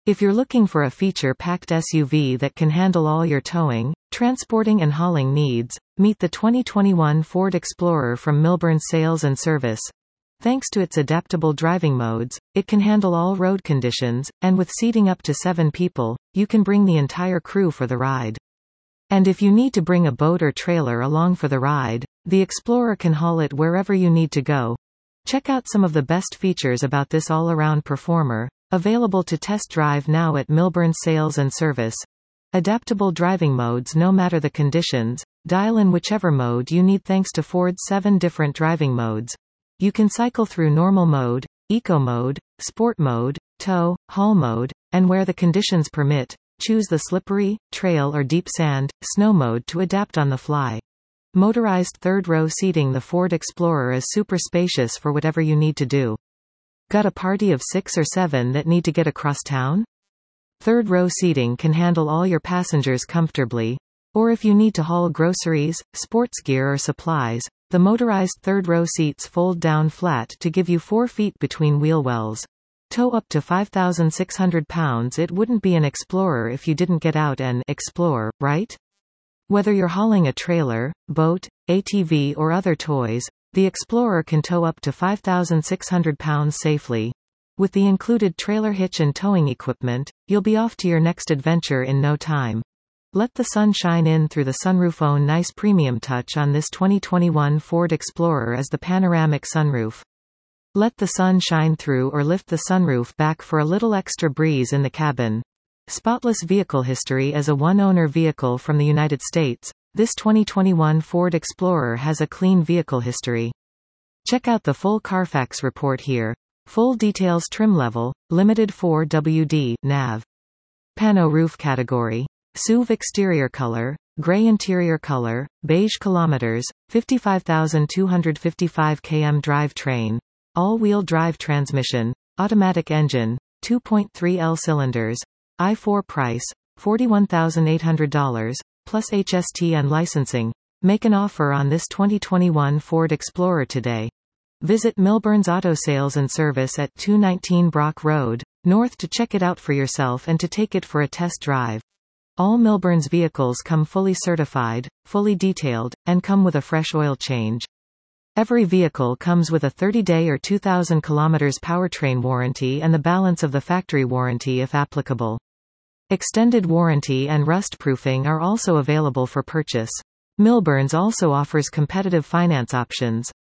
If you're looking for a feature-packed SUV that can handle all your towing, transporting and hauling needs, meet the 2021 Ford Explorer from Milburn Sales and Service. Thanks to its adaptable driving modes, it can handle all road conditions, and with seating up to 7 people, you can bring the entire crew for the ride. And if you need to bring a boat or trailer along for the ride, the Explorer can haul it wherever you need to go. Check out some of the best features about this all-around performer, available to test drive now at Milburn Sales and Service. Adaptable driving modes no matter the conditions, dial in whichever mode you need thanks to Ford's 7 different driving modes. You can cycle through normal mode, eco mode, sport mode, tow, haul mode, and where the conditions permit, choose the slippery, trail or deep sand, snow mode to adapt on the fly. Motorized third-row seating. The Ford Explorer is super spacious for whatever you need to do. Got a party of 6 or 7 that need to get across town? Third-row seating can handle all your passengers comfortably. Or if you need to haul groceries, sports gear or supplies, the motorized third-row seats fold down flat to give you 4 feet between wheel wells. Tow up to 5,600 pounds. It wouldn't be an Explorer if you didn't get out and explore, right? Whether you're hauling a trailer, boat, ATV or other toys, the Explorer can tow up to 5,600 pounds safely. With the included trailer hitch and towing equipment, you'll be off to your next adventure in no time. Let the sun shine in through the sunroof. Own nice premium touch on this 2021 Ford Explorer is the panoramic sunroof. Let the sun shine through or lift the sunroof back for a little extra breeze in the cabin. Spotless vehicle history. As a one-owner vehicle from the United States, this 2021 Ford Explorer has a clean vehicle history. Check out the full Carfax report here. Full details. Trim level, limited 4WD, nav. Pano roof category. SUV exterior color, gray interior color, beige. Kilometers, 55,255 km. Drivetrain, all-wheel drive transmission, automatic engine, 2.3L cylinders. I4 price, $41,800, plus HST and licensing. Make an offer on this 2021 Ford Explorer today. Visit Milburn's Auto Sales and Service at 219 Brock Road, North to check it out for yourself and to take it for a test drive. All Milburn's vehicles come fully certified, fully detailed, and come with a fresh oil change. Every vehicle comes with a 30-day or 2,000 km powertrain warranty and the balance of the factory warranty if applicable. Extended warranty and rust-proofing are also available for purchase. Milburn's also offers competitive finance options.